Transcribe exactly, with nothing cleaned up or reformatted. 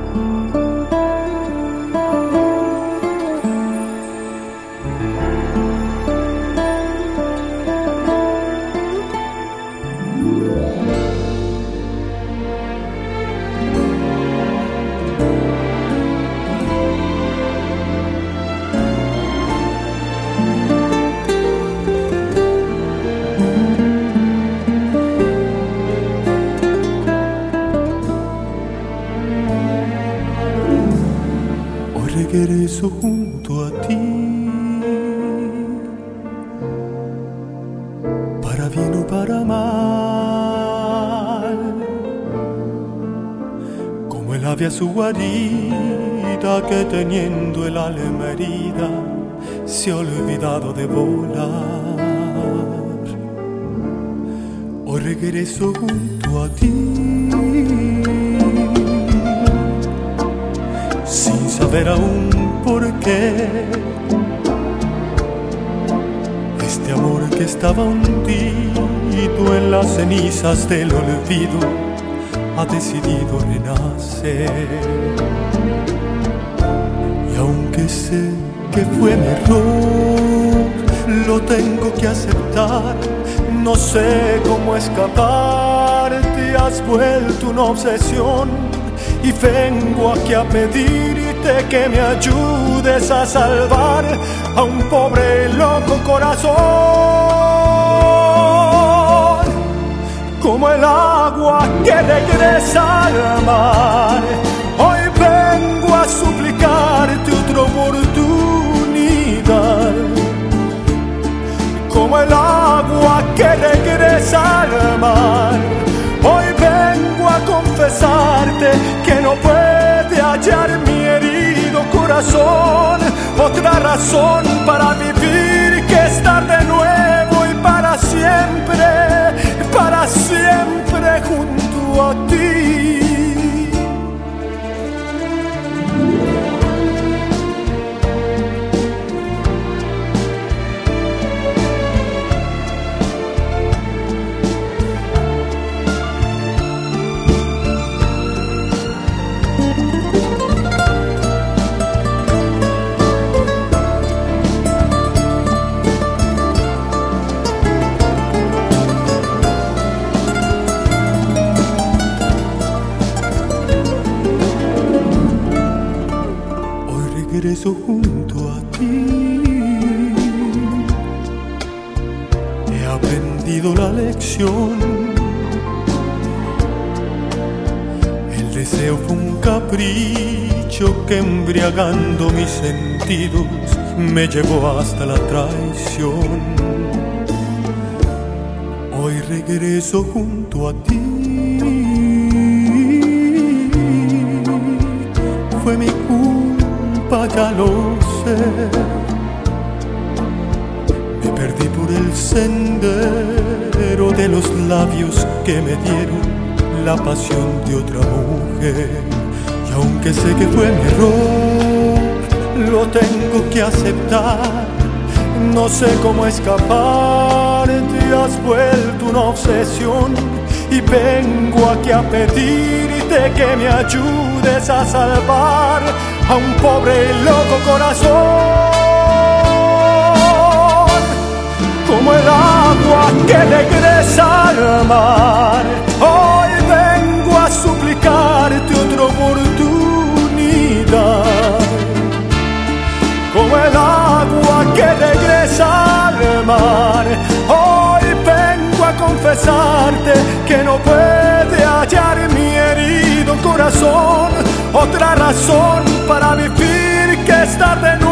Regreso junto a ti, para bien o para mal, como el ave a su guarida que teniendo el alma herida se ha olvidado de volar. Hoy regreso junto a ti, sin saber aún por qué. Este amor que estaba hundido en las cenizas del olvido ha decidido renacer. Y aunque sé que fue mi error, lo tengo que aceptar. No sé cómo escapar, te has vuelto una obsesión. Y vengo aquí a pedirte que me ayudes a salvar a un pobre loco corazón. Como el agua que regresa al mar, hoy vengo a suplicarte otra oportunidad. Como el agua que regresa al mar, hoy vengo a confesarte que no puede hallar mi herido corazón otra razón para vivir que estar de nuevo y para siempre, para siempre junto a ti. Regreso junto a ti, he aprendido la lección. El deseo fue un capricho que embriagando mis sentidos me llevó hasta la traición. Hoy regreso junto a ti, fue mi culpa, ya lo sé. Me perdí por el sendero de los labios que me dieron la pasión de otra mujer. Y aunque sé que fue mi error, lo tengo que aceptar. No sé cómo escapar, te has vuelto una obsesión. Y vengo aquí a pedirte que me ayudes a salvar a un pobre y loco corazón. Como el agua que regresa al mar, hoy vengo a suplicarte otra oportunidad. Como el agua que regresa al mar, hoy vengo a confesarte que no puede hallar mi herido corazón otra razón para vivir que estar de nuevo